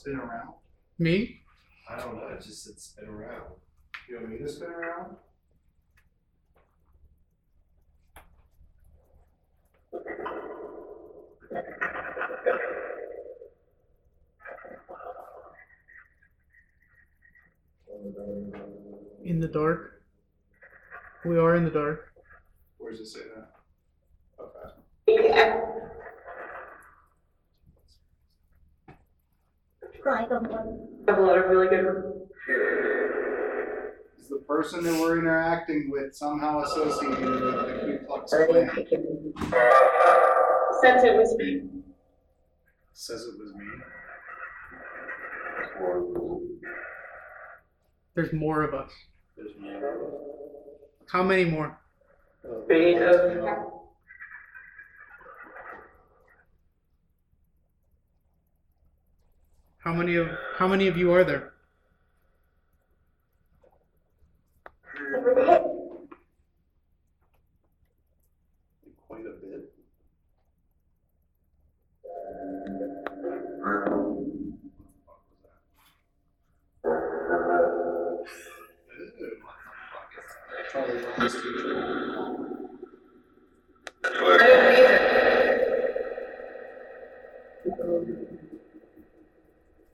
spin around? Me? I don't know, it just said spin around. You want me to spin around? In the dark. We are in the dark. Where does it say that? Okay. I have a lot of really good. Is the person that we're interacting with somehow associated with the Ku Klux Klan? Since it was me. Says it was me. There's more of us. There's more. How many more? How many of you are there? Quite a bit. Charlie Brown's teacher.